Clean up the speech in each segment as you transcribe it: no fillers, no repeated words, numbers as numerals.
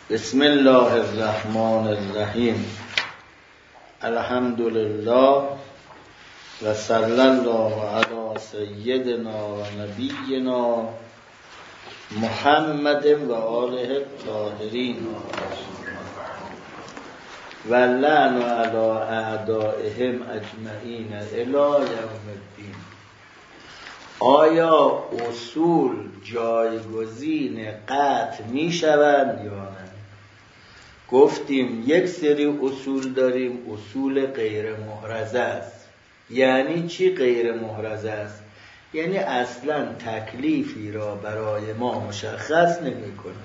بسم الله الرحمن الرحیم. الحمد لله و صلی الله علی سیدنا و نبینا محمد و آله الطاهرین و لعن علی اعدائهم اجمعین الی یوم الدین. آیا اصول جایگزین قطع می شوند یا نه؟ گفتیم یک سری اصول داریم، اصول غیر محرزه است. یعنی چی غیر محرزه است؟ یعنی اصلا تکلیفی را برای ما مشخص نمی کند.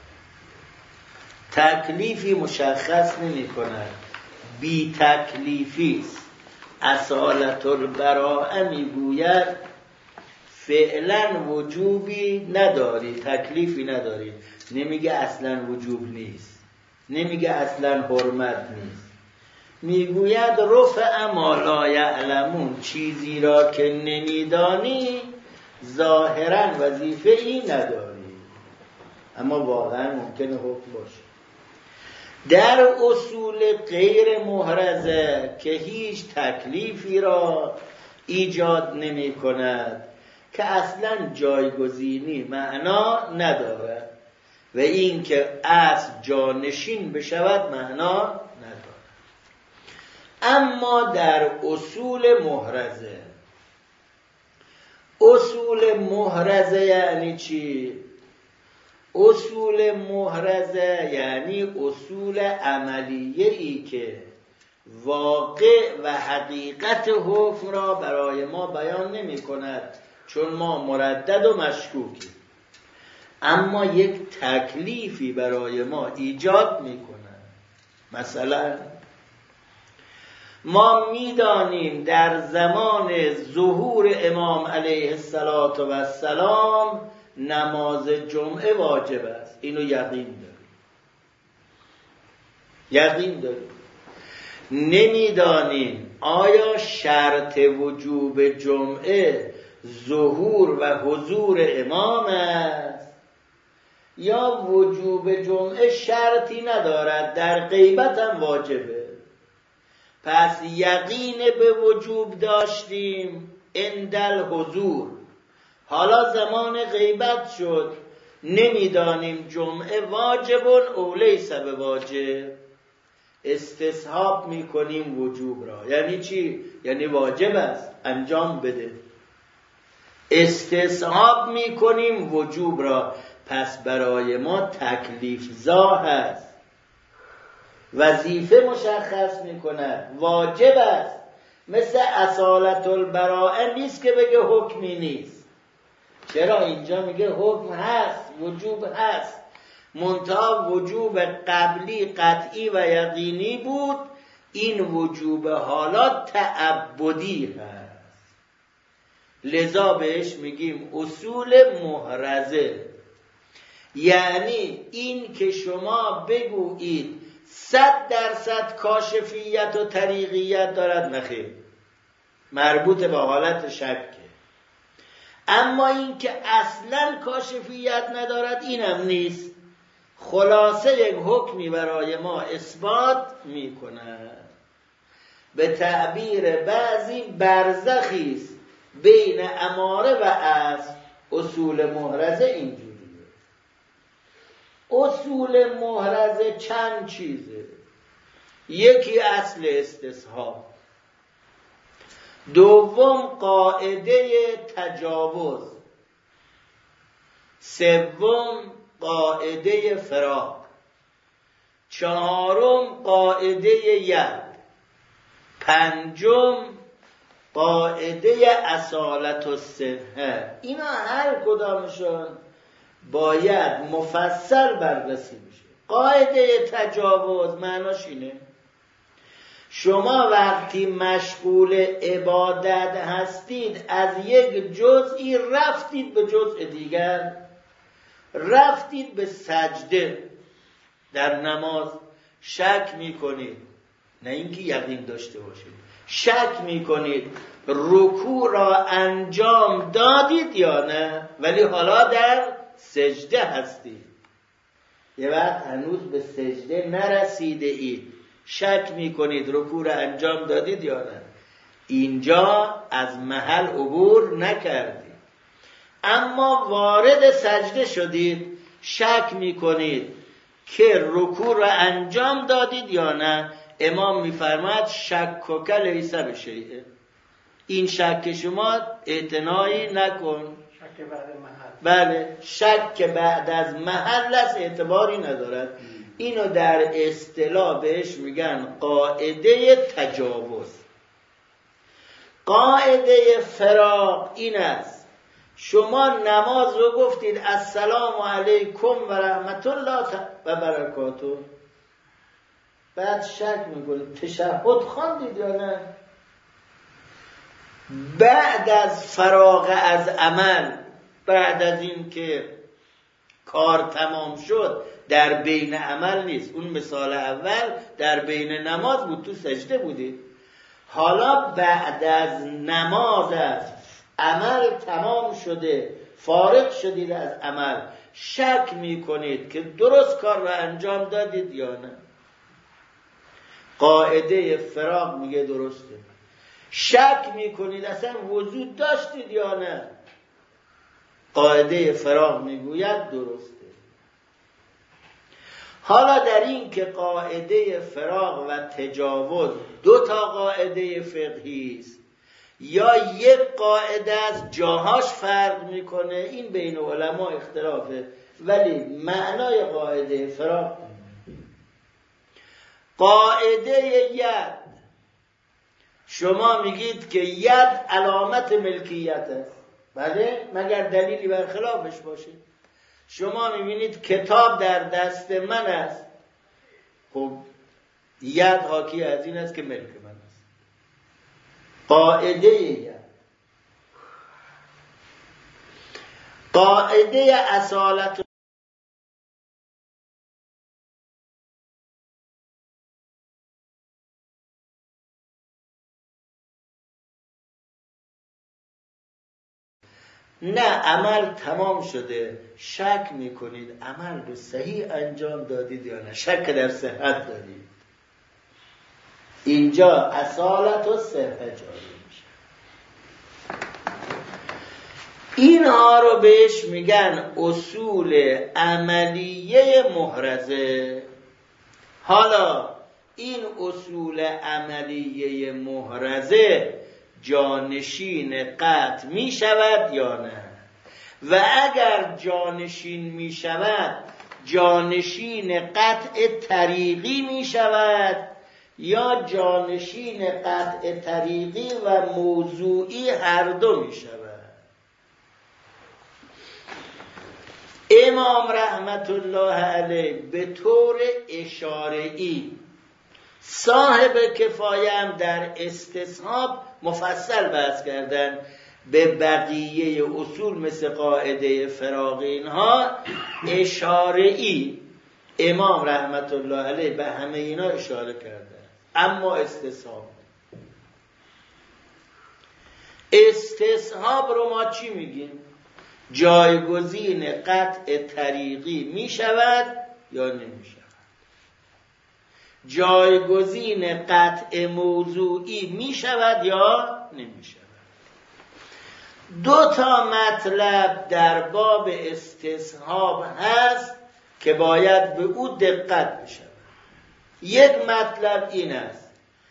تکلیفی مشخص نمی کند، بی تکلیفی است. اصالت البراءه می گوید فعلا وجوبی نداری، تکلیفی نداری. نمیگه اصلا وجوب نیست، نمیگه اصلا حرمت نیست. میگوید رفع ما لا یعلمون، چیزی را که نمیدانی ظاهرا وظیفه ای نداری، اما واقعا ممکنه حکم باشه. در اصول غیر محرزه که هیچ تکلیفی را ایجاد نمی کند، که اصلا جایگزینی معنا ندارد و این که اصل جانشین بشود معنا ندارد. اما در اصول محرزه، اصول محرزه یعنی چی؟ اصول محرزه یعنی اصول عملیه ای که واقع و حقیقت حکم را برای ما بیان نمی کند، چون ما مردد و مشکوکیم، اما یک تکلیفی برای ما ایجاد میکنه. مثلا ما میدانیم در زمان ظهور امام علیه السلام نماز جمعه واجب است. اینو یقین داریم. نمیدانیم آیا شرط وجوب جمعه ظهور و حضور امام است یا وجوب جمعه شرطی ندارد، در غیبت هم واجبه. پس یقین به وجوب داشتیم اندل حضور، حالا زمان غیبت شد، نمیدانیم جمعه واجبون او لیس بواجب، استصحاب میکنیم وجوب را. یعنی چی؟ یعنی واجب است انجام بده، استصحاب میکنیم وجوب را. پس برای ما تکلیف زا هست، وظیفه مشخص میکند، واجب است. مثل اصالت البراءه نیست که بگه حکمی نیست. چرا؟ اینجا میگه حکم هست، وجوب هست، منتها وجوب قبلی قطعی و یقینی بود، این وجوب حالا تعبدی هست. لذا بهش میگیم اصول محرزه. یعنی این که شما بگویید 100% کاشفیت و طریقیت دارد، نخیر، مربوط به حالت شکه. اما این که اصلا کاشفیت ندارد اینم نیست. خلاصه یک حکمی برای ما اثبات میکند. به تعبیر بعضی برزخی است بین اماره و اصل. اصول محرزه اینجوریه. اصول محرزه چند چیزه. یکی اصل استصحاب، دوم قاعده تجاوز، سوم قاعده فراق، چهارم قاعده ید، پنجم قاعده اصالت الصحه. اینا هر کدامشون باید مفصل بررسی بشه. قاعده تجاوز معناش اینه شما وقتی مشغول عبادت هستید از یک جزئی رفتید به جزء دیگر، رفتید به سجده. در نماز شک میکنید، نه اینکه یقین داشته باشید، شک میکنید رکوع را انجام دادید یا نه، ولی حالا در سجده هستید. یه وقت هنوز به سجده نرسیده اید، شک میکنید رکوع را انجام دادید یا نه، اینجا از محل عبور نکردید. اما وارد سجده شدید، شک میکنید که رکوع را انجام دادید یا نه، امام میفرماید شک و لیس بشیء، این شک شما اعتنایی نکن. شک بعد محل. بله، شک بعد از محل است، اعتباری ندارد. اینو در اصطلاح بهش میگن قاعده تجاوز. قاعده فراق این است: شما نماز رو گفتید السلام علیکم و رحمت الله و برکاته، بعد شک میکنید تشهد خواندید یا نه. بعد از فراغ از عمل، بعد از این که کار تمام شد، در بین عمل نیست. اون مثال اول در بین نماز بود، تو سجده بودید. حالا بعد از نماز است، عمل تمام شده، فارغ شدید از عمل، شک میکنید که درست کار را انجام دادید یا نه. قاعده فراق میگه درسته. شک میکنید اصلا وجود داشتید یا نه، قاعده فراق میگوید درسته. حالا در این که قاعده فراق و تجاوز دو تا قاعده فقهی است یا یک قاعده از جاهاش فرق میکنه، این بین علما اختلافه، ولی معنای قاعده فراق، قاعده ید، شما میگید که ید علامت ملکیت است، بله، مگر دلیلی برخلافش باشه. شما میبینید کتاب در دست من است، خب ید حاکی از این است که ملک من است. قاعده ید. قاعده اصالت نه، عمل تمام شده، شک میکنید عمل رو صحیح انجام دادید یا نه، شک در صحت دارید، اینجا اصالت و صحت جاری میشه. اینها رو بهش میگن اصول عملیه محرزه. حالا این اصول عملیه محرزه جانشین قطع می شود یا نه؟ و اگر جانشین می شود، جانشین قطع طریقی می شود یا جانشین قطع طریقی و موضوعی هر دو می شود؟ امام رحمت الله علیه به طور اشاره‌ای، صاحب کفایه هم در استصحاب مفصل بحث کردن، به بقیه اصول مثل قاعده فراق اینها اشاره‌ای امام رحمت الله علیه به همه اینا اشاره کردن. اما استصحاب رو ما چی میگیم؟ جایگزین قطع طریقی می شود یا نمی شود؟ جایگزین قطع موضوعی می شود یا نمی شود؟ دو تا مطلب در باب استصحاب هست که باید به او دقت بشود. یک مطلب این است: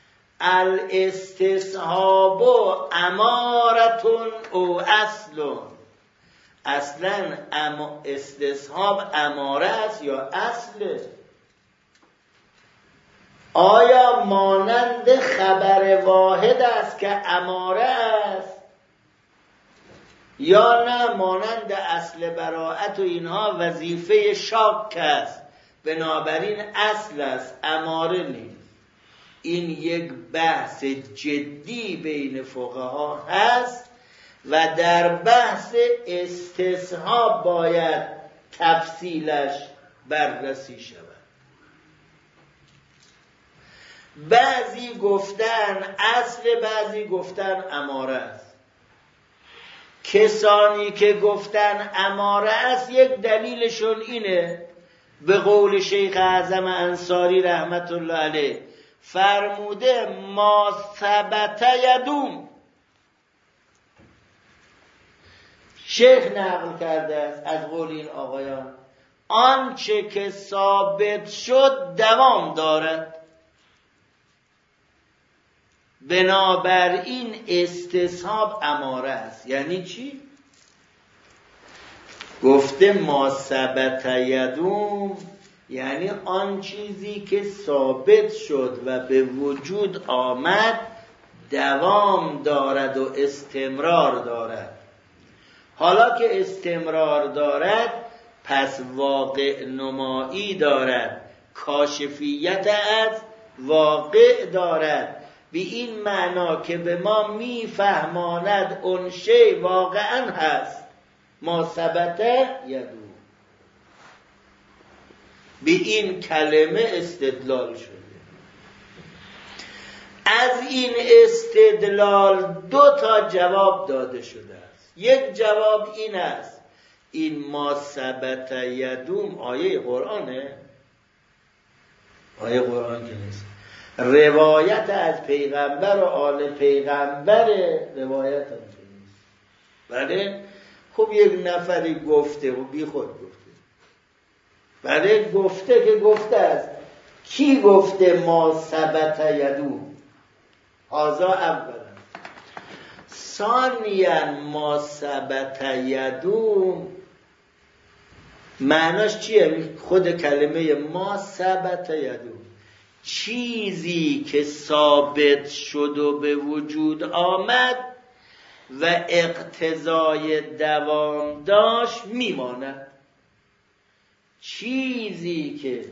الاستصحاب امارتون او اصلون. اصلا استصحاب اماره است یا اصله؟ آیا مانند خبر واحد است که اماره است یا نه مانند اصل براءت و اینها وظیفه شاک است، بنابراین اصل است، اماره نیست؟ این یک بحث جدی بین فقها هست و در بحث استصحاب باید تفصیلش بررسی شود. بعضی گفتن اصل، بعضی گفتن اماره است. کسانی که گفتن اماره است یک دلیلشون اینه: به قول شیخ اعظم انصاری رحمت الله علیه فرموده ما ثبت یدوم. شیخ نقل کرده است از قول این آقایان آنچه که ثابت شد دوام دارد. بنابراین استصحاب اماره است. یعنی چی؟ گفته ما ثبت یدوم یعنی آن چیزی که ثابت شد و به وجود آمد دوام دارد و استمرار دارد. حالا که استمرار دارد پس واقع نمایی دارد، کاشفیت از واقع دارد، به این معنا که به ما میفهماند اون شی واقعا هست. ما ثبت یدو، به این کلمه استدلال شده. از این استدلال 2 تا جواب داده شده است. یک جواب این است این ما ثبت یدوم آیه قرآنه؟ آیه قرآن که نیست، روایت از پیغمبر و آل پیغمبر، روایت هم که نیست. بله خب یک نفری گفته و بی خود گفته. بله گفته که گفته است. کی گفته ما ثبت یدوم؟ هذا اولا. ثانیا ما ثبت یدوم معناش چیه؟ خود کلمه ما ثبت یدوم چیزی که ثابت شد و به وجود آمد و اقتضای دوام داشت میماند. چیزی که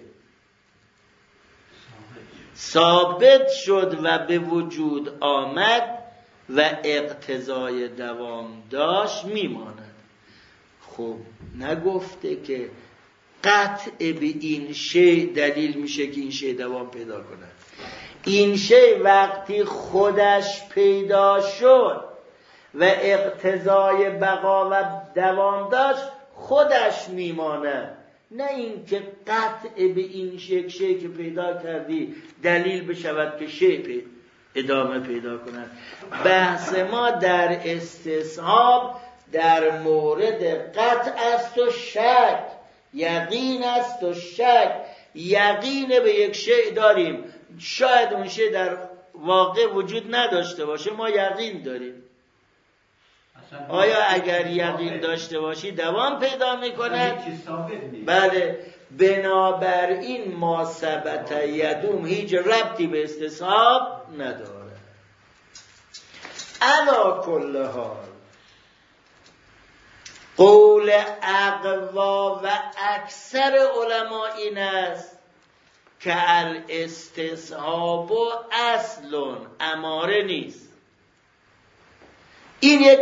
ثابت شد و به وجود آمد و اقتضای دوام داشت میماند. خب نگفته که قطع به این شی دلیل میشه که این شی دوام پیدا کند. این شی وقتی خودش پیدا شد و اقتضای بقا و دوام داشت خودش میماند، نه این که قطع به این شی که پیدا کردی دلیل بشود که شی ادامه پیدا کند. بحث ما در استصحاب در مورد قطع است و شک، یقین است و شک. یقین به یک شی داریم، شاید اون شی در واقع وجود نداشته باشه، ما یقین داریم. آیا اگر یقین داشته باشی دوام پیدا میکنه؟ بله. بنابراین ما ثبت یدوم هیچ ربطی به استصحاب نداره. علی کل حال قول اقوا و اکثر علما این است که الاستصحاب اصل اماره نیست. این یک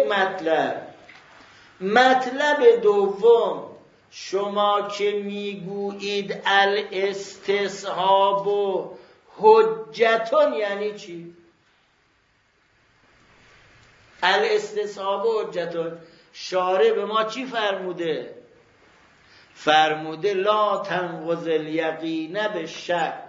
مطلب دوم، شما که میگویید الاستصحاب حجتون یعنی چی؟ الاستصحاب حجتون شارع به ما چی فرموده؟ فرموده لا تنقض الیقین بالشک،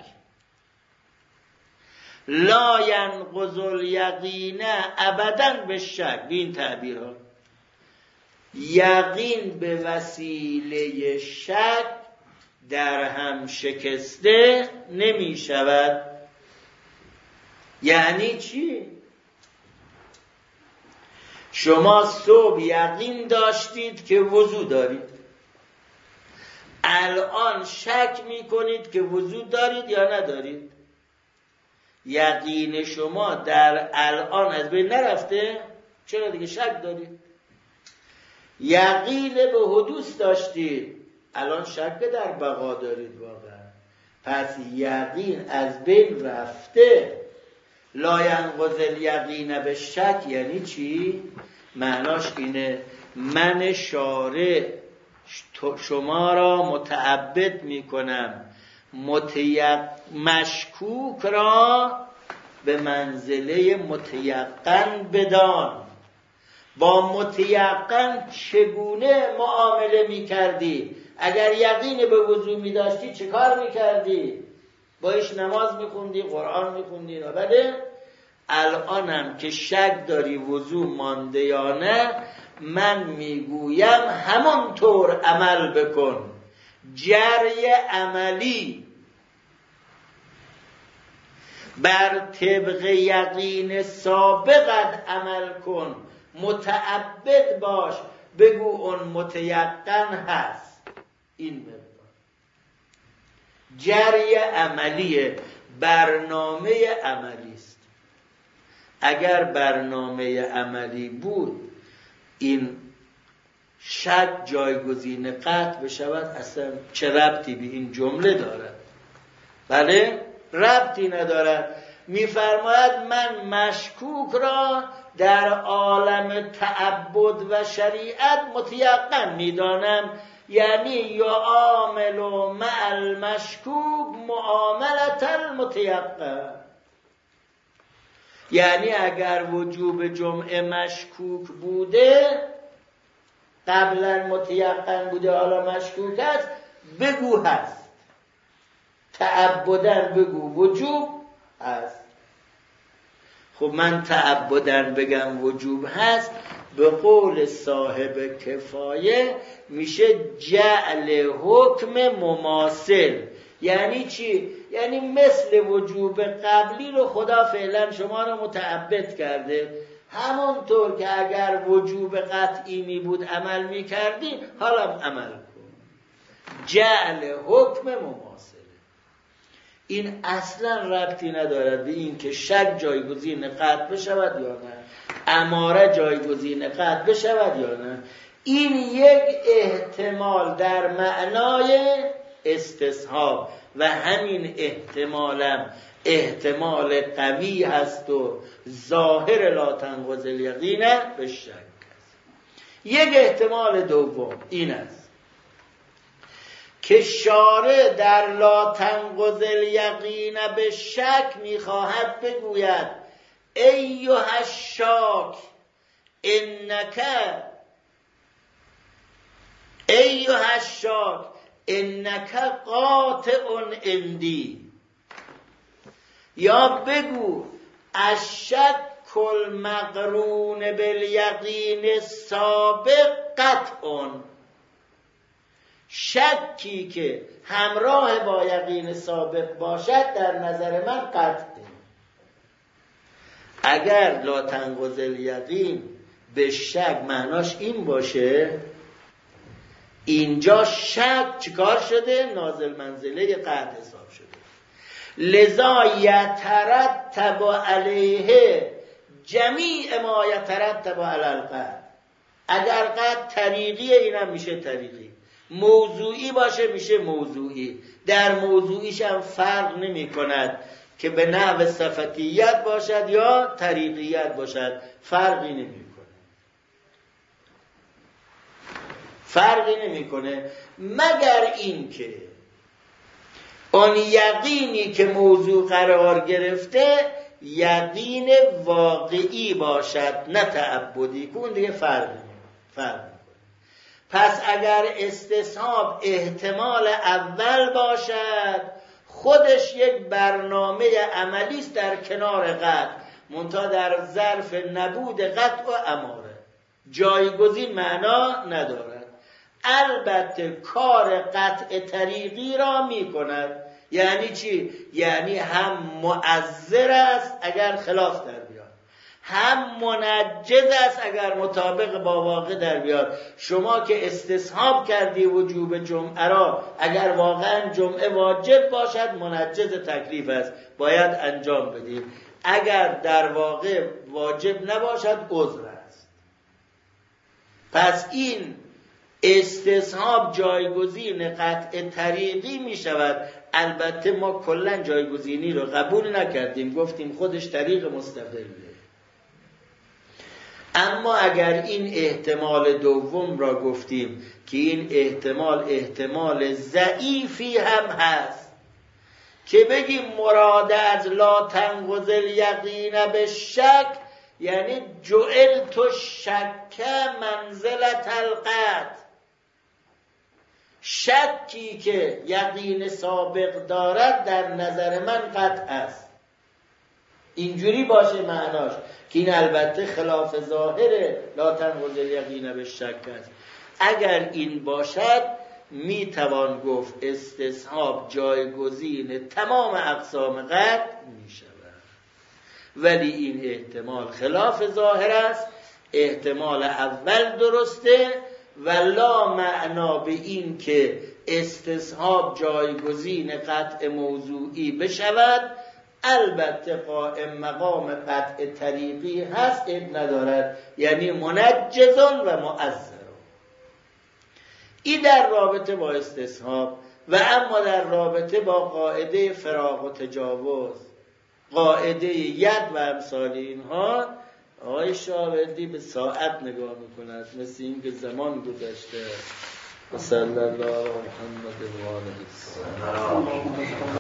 لا ینقض الیقین ابدا بالشک. این تعبیرها یقین به وسیله شک در هم شکسته نمی شود. یعنی چی؟ شما صبح یقین داشتید که وضو دارید، الان شک می کنید که وضو دارید یا ندارید. یقین شما در الان از بین نرفته، چرا دیگه شک دارید؟ یقین به حدوث داشتید، الان شک در بقا دارید واقعا. پس یقین از بین رفته. لا ینقض الیقین بالشک یعنی چی؟ معناش اینه من شارع شما را متعبد میکنم مشکوک را به منزله متیقن بدان. با متیقن چگونه معامله میکردی؟ اگر یقین به وضو می داشتی چه کار می کردی؟ باش نماز می خوندی، قرآن می خوندی. بله الانم که شک داری وضو مانده یا نه، من میگویم همانطور عمل بکن. جری عملی بر طبق یقین سابقت عمل کن، متعبد باش، بگو اون متیقن هست. این مقدار جری عملی، برنامه عملی است. اگر برنامه عملی بود این شک جایگزین قطع بشود، اصلا چه ربطی به این جمله دارد؟ بله ربطی ندارد. میفرماید من مشکوک را در عالم تعبد و شریعت متیقن میدانم، یعنی یعامل مع المشکوک معاملة المتیقن. یعنی اگر وجوب جمعه مشکوک بوده، قبلا متیقن بوده حالا مشکوک است، بگو هست. تعبدن بگو وجوب هست. خب من تعبدن بگم وجوب هست، به قول صاحب کفایه میشه جعل حکم مماثل. یعنی چی؟ یعنی مثل وجوب قبلی رو خدا فعلا شما رو متعبد کرده، همونطور که اگر وجوب قطعی می بود عمل می کردی، حالا عمل کن. جعل حکم مماثله. این اصلا ربطی ندارد به این که شک جایگزین قطع بشود یا نه، اماره جایگزین قطع بشود یا نه. این یک احتمال در معنای استصحاب و همین احتمالم احتمال قوی هست و ظاهر لا تنقض الیقین به شک. یک احتمال دوم این است که شارع در لا تنقض الیقین به شک میخواهد بگوید ایها الشاک انک قاطع عندی، یا بگو الشک المقرون بالیقین سابق قطع، شکی که همراه با یقین سابق باشد در نظر من قطعه. اگر لا تنقض الیقین به شک معناش این باشه، اینجا شک چیکار شده؟ نازل منزله قطع حساب شده. لذا یترتب علیه جمیع ما یترتب علی القطع. اگر قطع طریقی اینم میشه طریقی، موضوعی باشه میشه موضوعی. در موضوعیش هم فرق نمی کند که به نحو صفتیت باشد یا طریقیت باشد، فرقی نمی کنه مگر این که اون یقینی که موضوع قرار گرفته یقین واقعی باشد نه تعبدی، که اون دیگه فرق میکنه. پس اگر استصحاب احتمال اول باشد، خودش یک برنامه عملی است در کنار قطع، منتها در ظرف نبود قطع و اماره، جایگزین معنا ندارد. البته کار قطع طریقی را می کند. یعنی چی؟ یعنی هم مؤثر است اگر خلاف در بیاد، هم منجز است اگر مطابق با واقع در بیاد. شما که استصحاب کردی وجوب جمعه را، اگر واقعا جمعه واجب باشد منجز تکلیف است، باید انجام بدید. اگر در واقع واجب نباشد عذر است. پس این استصحاب جایگزین قطع طریقی می شود. البته ما کلا جایگزینی رو قبول نکردیم، گفتیم خودش طریق مستقله. اما اگر این احتمال دوم را گفتیم که این احتمال ضعیفی هم هست که بگیم مراد از لا تنقض الیقین به شک یعنی جعلت شک منزلة القطع، شکی که یقین سابق دارد در نظر من قطع است. اینجوری باشه معناش، که این البته خلاف ظاهره لا تنقض الیقین بالشک است. اگر این باشد میتوان گفت استصحاب جایگزین تمام اقسام قطع میشود. ولی این احتمال خلاف ظاهر است، احتمال اول درسته و لا معنا به این که استصحاب جایگزین قطع موضوعی بشود. البته قائم مقام قطع طریقی هست، این ندارد، یعنی منجز و معذر. این در رابطه با استصحاب. و اما در رابطه با قاعده فراق و تجاوز، قاعده ید و امثال اینها، آقای شاوردی به ساعت نگاه میکند، مثل این که زمان گذشته. و صلی الله علی محمد و آله.